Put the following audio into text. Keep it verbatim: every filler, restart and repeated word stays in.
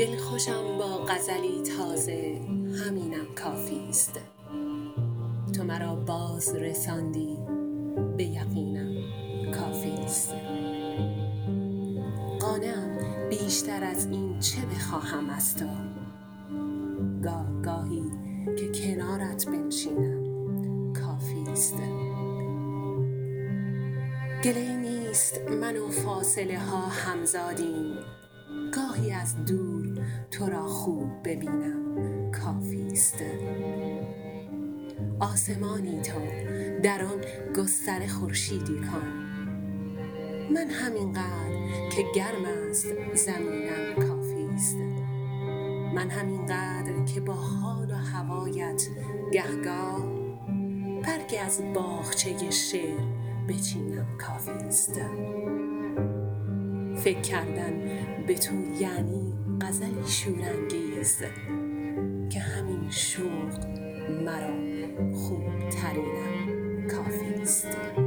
دلخوشم با غزلی تازه، همینم کافی است. تو مرا باز رساندی، به یقینم کافی است. قانعم بیشتر از این چه بخواهم از تو، گاه گاهی که کنارت بنشینم کافی است. گله نیست من و فاصله ها همزادیم، گاهی از دور تو را خوب ببینم کافی است. آسمانی تو در آن گستره خورشیدی کن، من همینقدر که گرم است زمینم کافی است. من همینقدر که با حال و هوایت گهگاه برگی از باغچه شعر بچینم کافی است. فکر کردن به تو یعنی غزلی شورانگیز، که همین شوق مرا خوب ترینم کافی است.